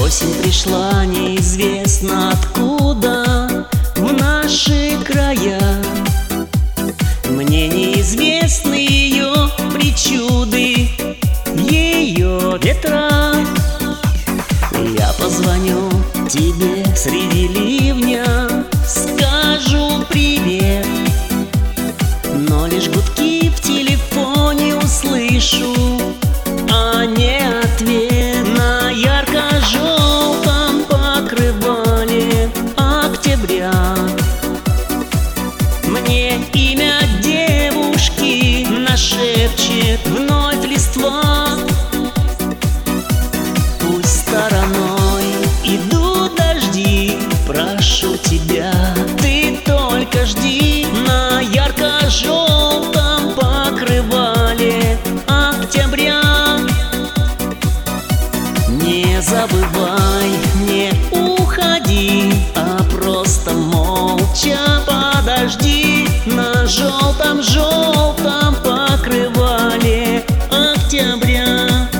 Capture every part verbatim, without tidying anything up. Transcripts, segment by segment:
Осень пришла неизвестно откуда в наши края. Мне неизвестны ее причуды, ее ветра. Я позвоню тебе среди ливня, скажу привет, но лишь гудки в телефоне услышу, а не ответ. На ярко-желтом покрывале октября мне имя девушки нашепчет вновь листва. Пусть стороной идут дожди, прошу тебя, ты только жди. На ярко-желтом покрывале октября не забывай, не уходи, а просто молча подожди. На желтом-желтом покрывале октября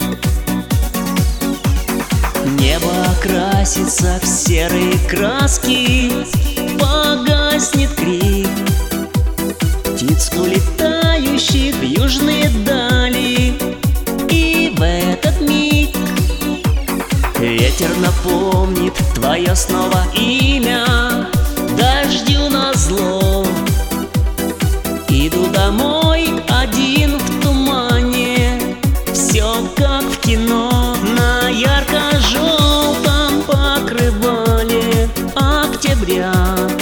небо окрасится в серые краски, погаснет крик птиц, улетающих в южные дали. И в этот миг ветер напомнит твое снова имя, дождю назло. Иду домой один в тумане, все как в кино. На ярко-желтом покрывале октября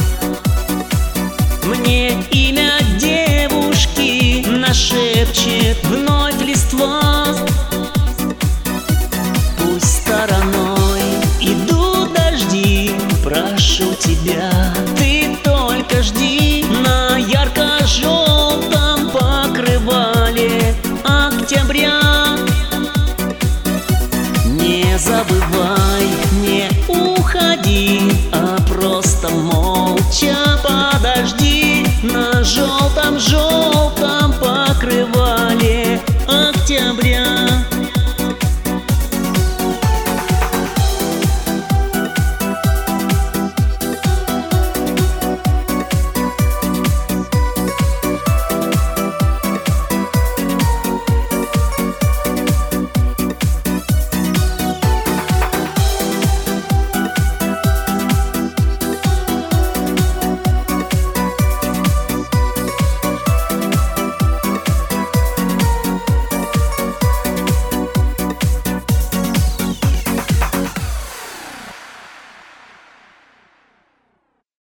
мне имя девушки нашепчет вновь листва. Пусть стороной идут дожди, прошу тебя, ты только жди. На ярко-желтом покрывале октября не забывай, не уходи, а просто молча подожди. На желтом-желтом покрывале октября